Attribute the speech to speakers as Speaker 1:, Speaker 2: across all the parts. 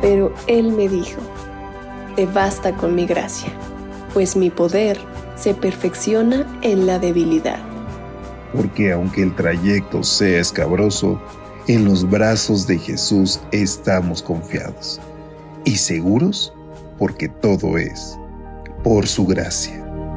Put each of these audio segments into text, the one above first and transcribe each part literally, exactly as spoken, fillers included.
Speaker 1: Pero Él me dijo: te basta con mi gracia, pues mi poder se perfecciona en la debilidad.
Speaker 2: Porque aunque el trayecto sea escabroso, en los brazos de Jesús estamos confiados y seguros, porque todo es por su gracia.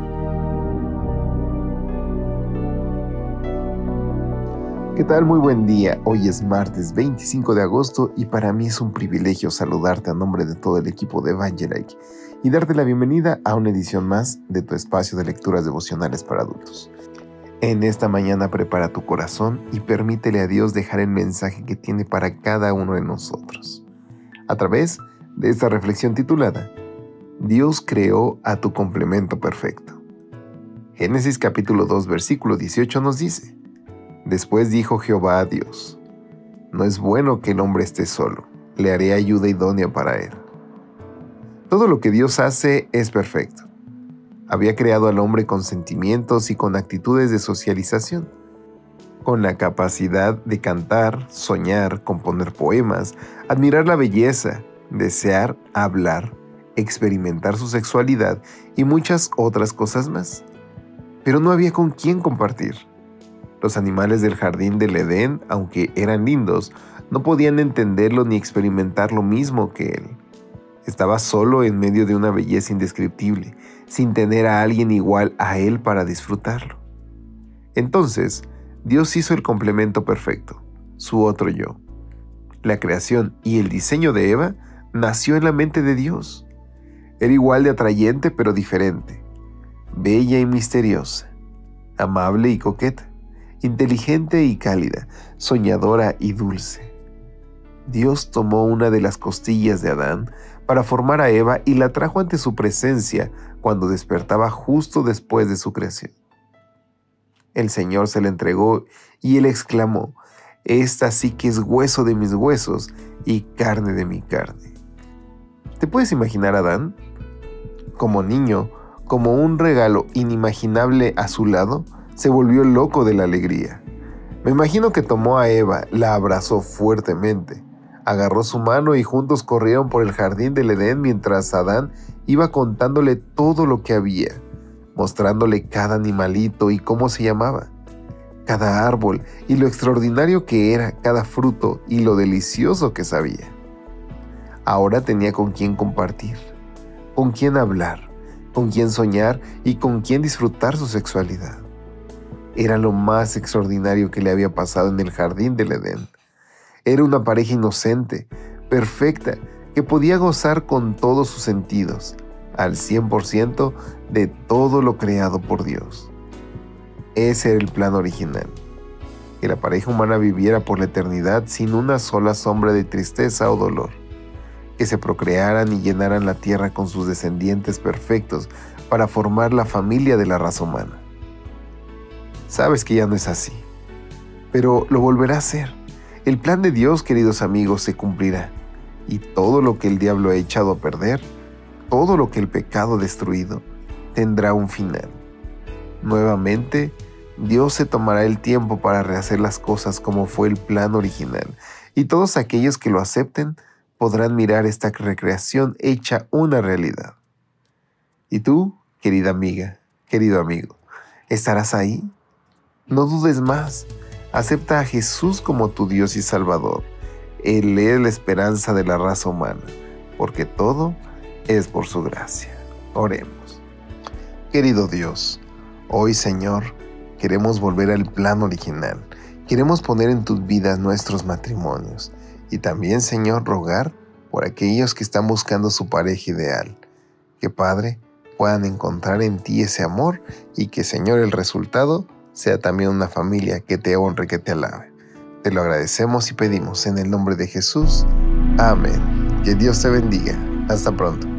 Speaker 2: ¿Qué tal? Muy buen día. Hoy es martes veinticinco de agosto y para mí es un privilegio saludarte a nombre de todo el equipo de Evangelike y darte la bienvenida a una edición más de tu espacio de lecturas devocionales para adultos. En esta mañana prepara tu corazón y permítele a Dios dejar el mensaje que tiene para cada uno de nosotros. A través de esta reflexión titulada Dios creó a tu complemento perfecto. Génesis capítulo dos versículo dieciocho nos dice: Después dijo Jehová a Dios: No es bueno que el hombre esté solo, le haré ayuda idónea para él. Todo lo que Dios hace es perfecto. Había creado al hombre con sentimientos y con actitudes de socialización, con la capacidad de cantar, soñar, componer poemas, admirar la belleza, desear, hablar, experimentar su sexualidad y muchas otras cosas más. Pero no había con quién compartir. Los animales del jardín del Edén, aunque eran lindos, no podían entenderlo ni experimentar lo mismo que él. Estaba solo en medio de una belleza indescriptible, sin tener a alguien igual a él para disfrutarlo. Entonces, Dios hizo el complemento perfecto, su otro yo. La creación y el diseño de Eva nació en la mente de Dios. Era igual de atrayente pero diferente, bella y misteriosa, amable y coqueta, inteligente y cálida, soñadora y dulce. Dios tomó una de las costillas de Adán para formar a Eva y la trajo ante su presencia cuando despertaba justo después de su creación. El Señor se la entregó y él exclamó: Esta sí que es hueso de mis huesos y carne de mi carne. ¿Te puedes imaginar a Adán? Como niño, como un regalo inimaginable a su lado, se volvió loco de la alegría. Me imagino que tomó a Eva, la abrazó fuertemente, agarró su mano y juntos corrieron por el jardín del Edén mientras Adán iba contándole todo lo que había, mostrándole cada animalito y cómo se llamaba, cada árbol y lo extraordinario que era cada fruto y lo delicioso que sabía. Ahora tenía con quién compartir, con quién hablar, con quién soñar y con quién disfrutar su sexualidad. Era lo más extraordinario que le había pasado en el jardín del Edén. Era una pareja inocente, perfecta, que podía gozar con todos sus sentidos, al cien por ciento de todo lo creado por Dios. Ese era el plan original, que la pareja humana viviera por la eternidad sin una sola sombra de tristeza o dolor, que se procrearan y llenaran la tierra con sus descendientes perfectos para formar la familia de la raza humana. Sabes que ya no es así, pero lo volverá a hacer. El plan de Dios, queridos amigos, se cumplirá, y todo lo que el diablo ha echado a perder, todo lo que el pecado ha destruido, tendrá un final. Nuevamente, Dios se tomará el tiempo para rehacer las cosas como fue el plan original, y todos aquellos que lo acepten podrán mirar esta recreación hecha una realidad. ¿Y tú, querida amiga, querido amigo, estarás ahí? No dudes más, acepta a Jesús como tu Dios y Salvador. Él es la esperanza de la raza humana, porque todo es por su gracia. Oremos. Querido Dios, hoy, Señor, queremos volver al plan original. Queremos poner en tus vidas nuestros matrimonios y también, Señor, rogar por aquellos que están buscando su pareja ideal. Que, Padre, puedan encontrar en ti ese amor y que, Señor, el resultado sea también una familia que te honre, que te alabe. Te lo agradecemos y pedimos en el nombre de Jesús. Amén. Que Dios te bendiga. Hasta pronto.